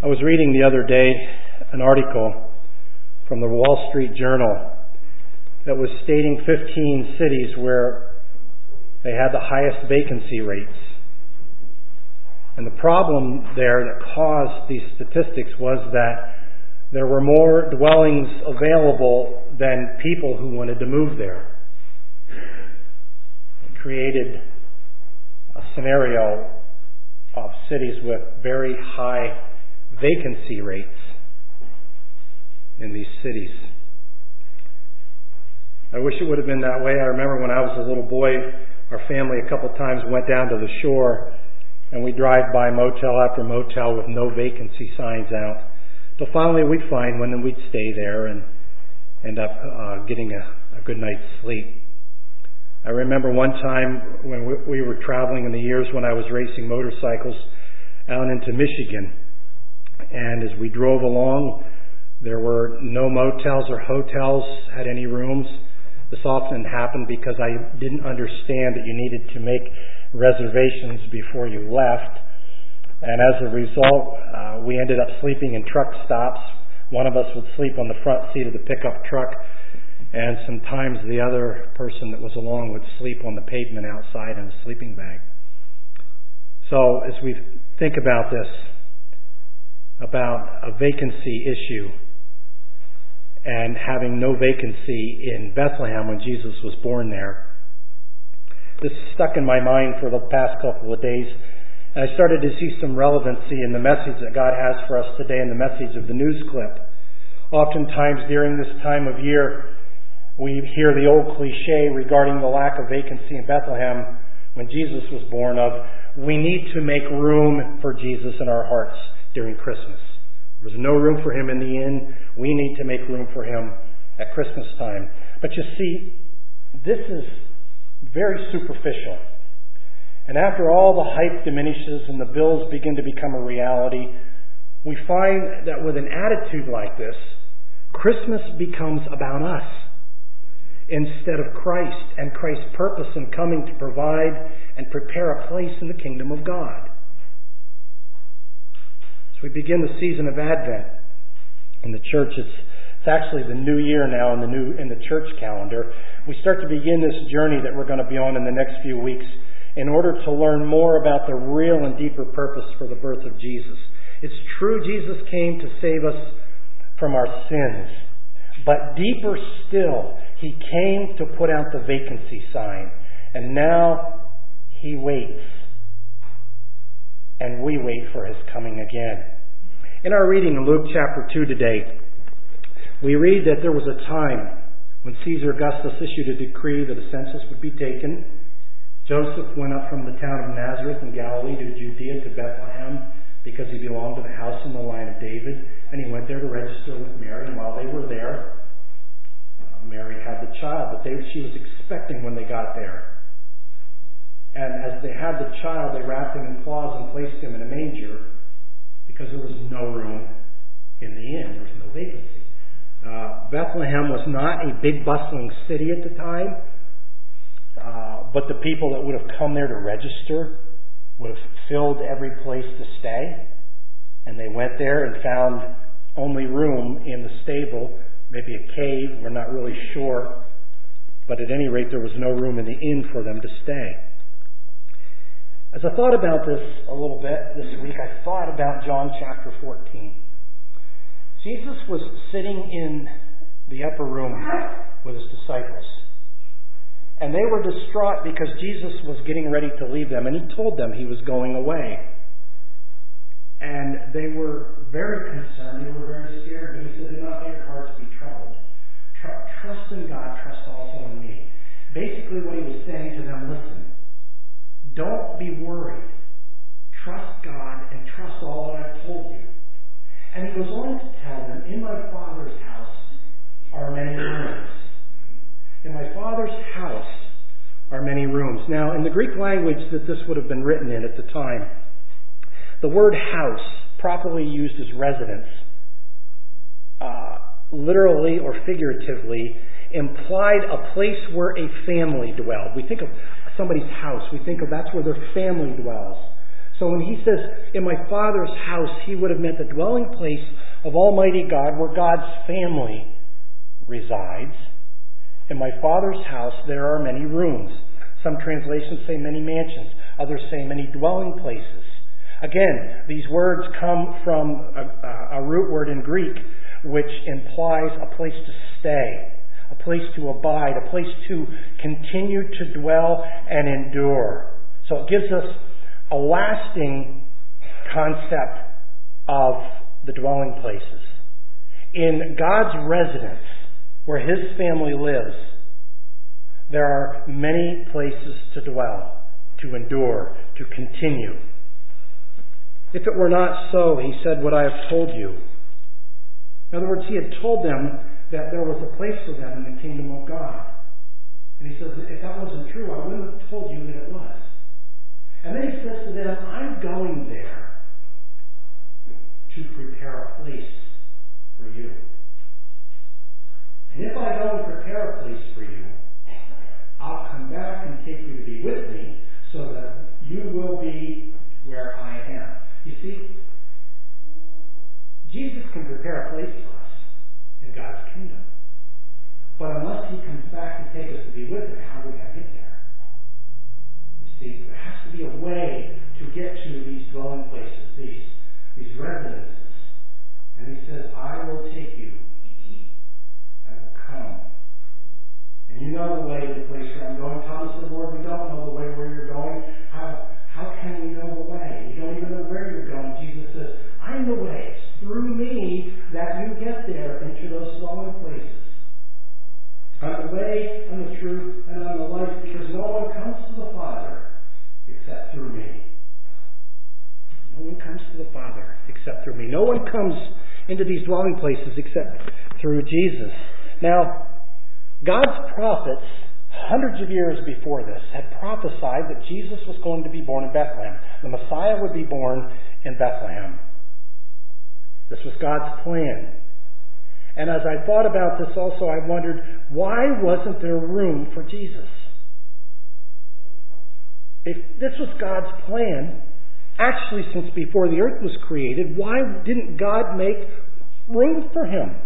I was reading the other day an article from the Wall Street Journal that was stating 15 cities where they had the highest vacancy rates. And the problem there that caused these statistics was that there were more dwellings available than people who wanted to move there. It created a scenario of cities with very high vacancy rates in these cities. I wish it would have been that way. I remember when I was a little boy, our family a couple times went down to the shore and we'd drive by motel after motel with no vacancy signs out. Till finally we'd find one and we'd stay there and end up getting a good night's sleep. I remember one time when we were traveling in the years when I was racing motorcycles out into Michigan. And as we drove along, there were no motels or hotels had any rooms. This often happened because I didn't understand that you needed to make reservations before you left. And as a result, we ended up sleeping in truck stops. One of us would sleep on the front seat of the pickup truck, and sometimes the other person that was along would sleep on the pavement outside in a sleeping bag. So as we think about this, about a vacancy issue and having no vacancy in Bethlehem when Jesus was born there, this stuck in my mind for the past couple of days. And I started to see some relevancy in the message that God has for us today in the message of the news clip. Oftentimes during this time of year, we hear the old cliche regarding the lack of vacancy in Bethlehem when Jesus was born of, we need to make room for Jesus in our hearts during Christmas. There was no room for Him in the inn. We need to make room for Him at Christmas time. But you see, this is very superficial. And after all the hype diminishes and the bills begin to become a reality, we find that with an attitude like this, Christmas becomes about us instead of Christ and Christ's purpose in coming to provide and prepare a place in the kingdom of God. As we begin the season of Advent in the church, it's actually the new year now in the church calendar. We start to begin this journey that we're going to be on in the next few weeks in order to learn more about the real and deeper purpose for the birth of Jesus. It's true Jesus came to save us from our sins, but deeper still, He came to put out the vacancy sign, and now He waits, and we wait for His coming again. In our reading in Luke chapter 2 today, we read that there was a time when Caesar Augustus issued a decree that a census would be taken. Joseph went up from the town of Nazareth in Galilee to Judea to Bethlehem because he belonged to the house and the line of David, and he went there to register with Mary. And while they were there, Mary had the child that she was expecting when they got there. And as they had the child, they wrapped him in cloths and placed him in a manger because there was no room in the inn. There was no vacancy. Bethlehem was not a big bustling city at the time, but the people that would have come there to register would have filled every place to stay. And they went there and found only room in the stable, maybe a cave, we're not really sure. But at any rate, there was no room in the inn for them to stay. As I thought about this a little bit this week, I thought about John chapter 14. Jesus was sitting in the upper room with His disciples. And they were distraught because Jesus was getting ready to leave them. And He told them He was going away. And they were very concerned. They were very scared. But He said, do not let your hearts be troubled. Trust in God. Trust also in me. Basically what He was saying to them, listen, don't be worried. Trust God and trust all that I've told you. And He goes on to tell them, in my Father's house are many rooms. In my Father's house are many rooms. Now, in the Greek language that this would have been written in at the time, the word house, properly used as residence, literally or figuratively, implied a place where a family dwelled. We think of somebody's house. We think of that's where their family dwells. So when he says, in my Father's house, he would have meant the dwelling place of Almighty God, where God's family resides. In my Father's house there are many rooms. Some translations say many mansions. Others say many dwelling places. Again, these words come from a root word in Greek, which implies a place to stay, a place to abide, a place to continue to dwell and endure. So it gives us a lasting concept of the dwelling places. In God's residence, where His family lives, there are many places to dwell, to endure, to continue. If it were not so, He said, would I have told you? In other words, He had told them that there was a place for them in the kingdom of God. And He says, if that wasn't true, I wouldn't have told you that it was. And then He says to them, I'm going there to prepare a place for you. And if I go and prepare a place for you, I'll come back and take you to be with me so that you will be where I am. You see, Jesus can prepare a place for us in God's kingdom. But unless He comes back and takes us to be with Him, how are we going to get there? You see, there has to be a way to get to these dwelling places, these residences. And He says, I will take you. I will come. And you know the way to the place where I'm going. Thomas said, Lord, we don't know the way where you're going. How can we know the way? We don't even know where you're going. Jesus says, I'm the way. It's through me that you get there into those dwelling places. I'm the way, I'm the truth, and I'm the life, because no one comes to the Father except through me. No one comes to the Father except through me. No one comes into these dwelling places except through Jesus. Now, God's prophets, hundreds of years before this, had prophesied that Jesus was going to be born in Bethlehem. The Messiah would be born in Bethlehem. This was God's plan. And as I thought about this also, I wondered, why wasn't there room for Jesus? If this was God's plan, actually since before the earth was created, why didn't God make room for Him?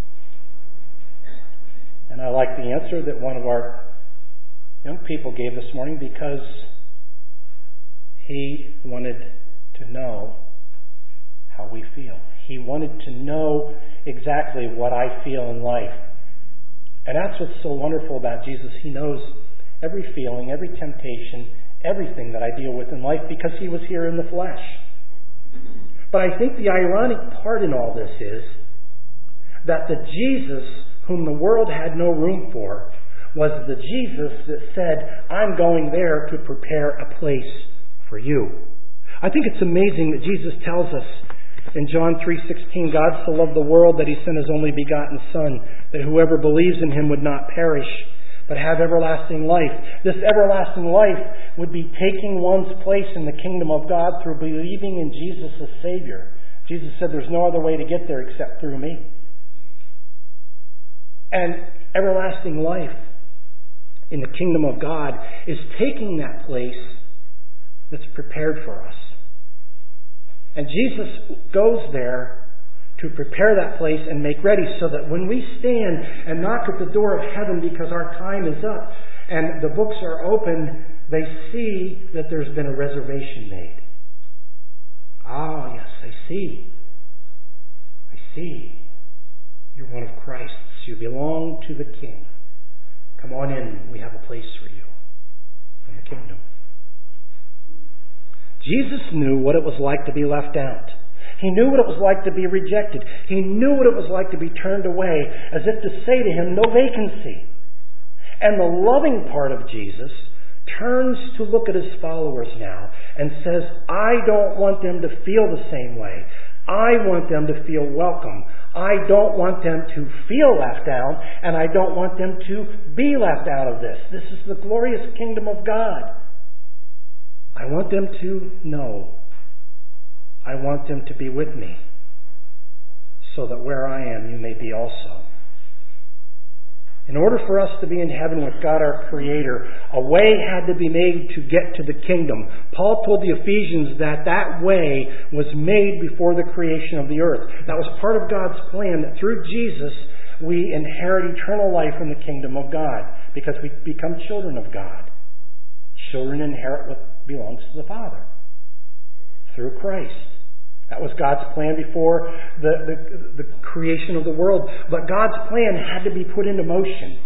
And I like the answer that one of our young people gave this morning, because He wanted to know how we feel. He wanted to know exactly what I feel in life. And that's what's so wonderful about Jesus. He knows every feeling, every temptation, everything that I deal with in life, because He was here in the flesh. But I think the ironic part in all this is that the Jesus whom the world had no room for was the Jesus that said, I'm going there to prepare a place for you. I think it's amazing that Jesus tells us in John 3:16, God so loved the world that He sent His only begotten Son, that whoever believes in Him would not perish, but have everlasting life. This everlasting life would be taking one's place in the kingdom of God through believing in Jesus as Savior. Jesus said there's no other way to get there except through me. And everlasting life in the kingdom of God is taking that place that's prepared for us. And Jesus goes there to prepare that place and make ready, so that when we stand and knock at the door of heaven because our time is up and the books are open, they see that there's been a reservation made. Ah, yes, I see. I see. You're one of Christ's. You belong to the King. Come on in. We have a place for you in the kingdom. Jesus knew what it was like to be left out. He knew what it was like to be rejected. He knew what it was like to be turned away, as if to say to Him, no vacancy. And the loving part of Jesus turns to look at His followers now and says, I don't want them to feel the same way. I want them to feel welcome. I don't want them to feel left out, and I don't want them to be left out of this. This is the glorious kingdom of God. I want them to know. I want them to be with me, so that where I am, you may be also. In order for us to be in heaven with God our Creator, a way had to be made to get to the kingdom. Paul told the Ephesians that that way was made before the creation of the earth. That was part of God's plan, that through Jesus we inherit eternal life in the kingdom of God, because we become children of God. Children inherit what belongs to the Father through Christ. That was God's plan before the creation of the world. But God's plan had to be put into motion.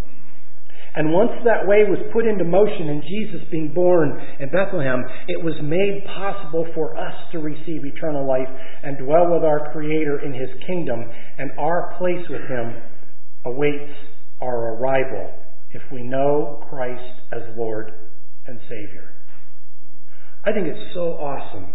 And once that way was put into motion in Jesus being born in Bethlehem, it was made possible for us to receive eternal life and dwell with our Creator in His kingdom. And our place with Him awaits our arrival if we know Christ as Lord and Savior. I think it's so awesome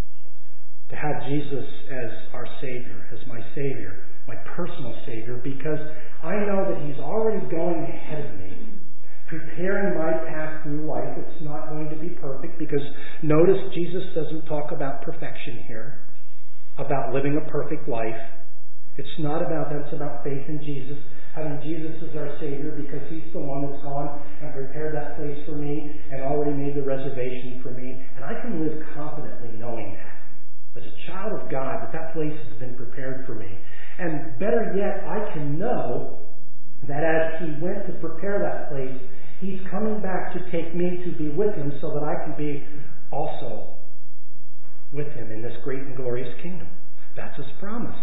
to have Jesus as our Savior, as my Savior, my personal Savior, because I know that He's already going ahead of me, preparing my path through life. It's not going to be perfect, because notice Jesus doesn't talk about perfection here, about living a perfect life. It's not about that. It's about faith in Jesus, having Jesus as our Savior, because He's the one that's gone and prepared that place for me and already made the reservation for me. And I can live confidently knowing that, as a child of God, that place has been prepared for me. And better yet, I can know that as He went to prepare that place, He's coming back to take me to be with Him, so that I can be also with Him in this great and glorious kingdom. That's His promise.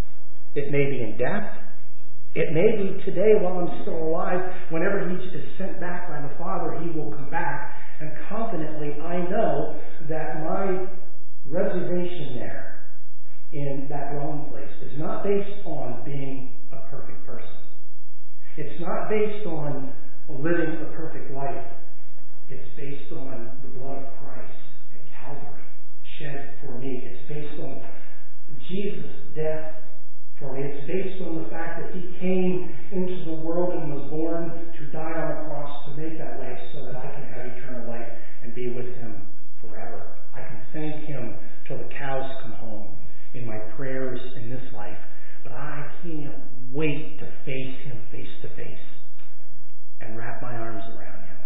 It may be in death. It may be today while I'm still alive. Whenever He is sent back by the Father, He will come back. And confidently, I know that my reservation there in that dwelling place is not based on being a perfect person. It's not based on living a perfect life. It's based on the blood of Christ at Calvary shed for me. It's based on Jesus' death for me. It's based on the fact that He came into the world and was born to die on a cross to make that way, so that I can have eternal life and be with Him forever. I can thank Him till the cows come home in my prayers in this life. But I can't wait to face Him face to face and wrap my arms around Him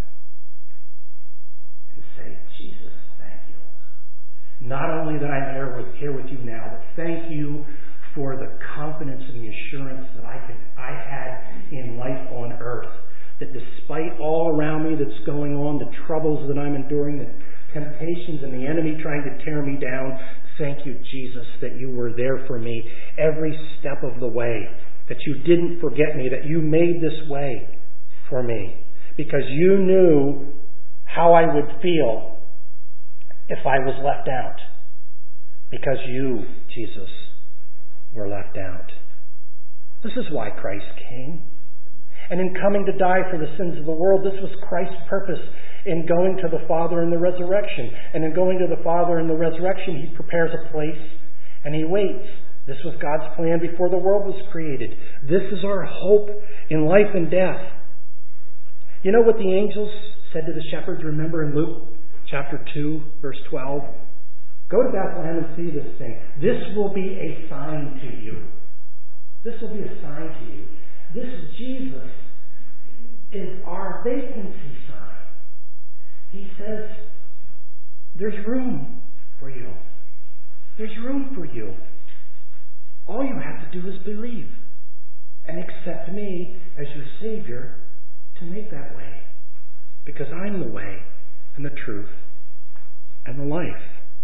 and say, Jesus, thank you. Not only that I'm here with you now, but thank you for the confidence and the assurance that I had in life on earth. That despite all around me that's going on, the troubles that I'm enduring, the temptations and the enemy trying to tear me down, thank you, Jesus, that you were there for me every step of the way, that you didn't forget me, that you made this way for me, because you knew how I would feel if I was left out, because you, Jesus, were left out. This is why Christ came. And in coming to die for the sins of the world, this was Christ's purpose in going to the Father in the resurrection. And in going to the Father in the resurrection, He prepares a place and He waits. This was God's plan before the world was created. This is our hope in life and death. You know what the angels said to the shepherds? Remember in Luke chapter 2, verse 12? Go to Bethlehem and see this thing. This will be a sign to you. This will be a sign to you. This Jesus is our vacancy sign. He says, there's room for you. There's room for you. All you have to do is believe and accept me as your Savior to make that way. Because I'm the way and the truth and the life.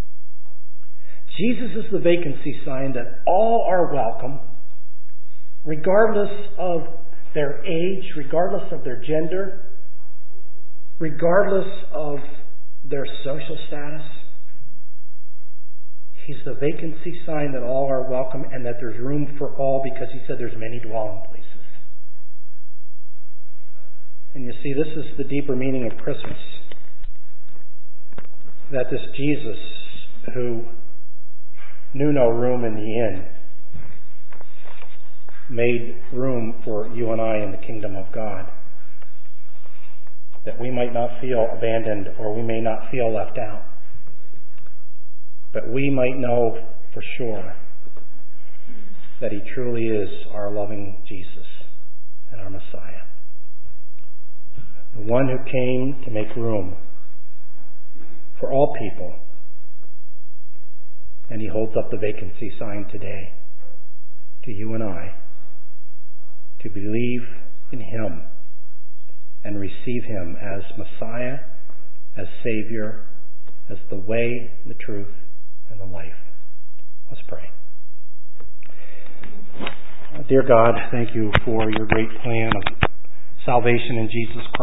Jesus is the vacancy sign that all are welcome, regardless of their age, regardless of their gender, regardless of their social status. He's the vacancy sign that all are welcome and that there's room for all, because He said there's many dwelling places. And you see, this is the deeper meaning of Christmas. That this Jesus, who knew no room in the inn, made room for you and I in the kingdom of God. That we might not feel abandoned, or we may not feel left out. But we might know for sure that He truly is our loving Jesus and our our Messiah. The one who came to make room for all people. And he holds up the vacancy sign today to you and I to believe in him and receive him as Messiah, as Savior, as the way, the truth, and the life. Let's pray. Dear God, thank you for your great plan of salvation in Jesus Christ.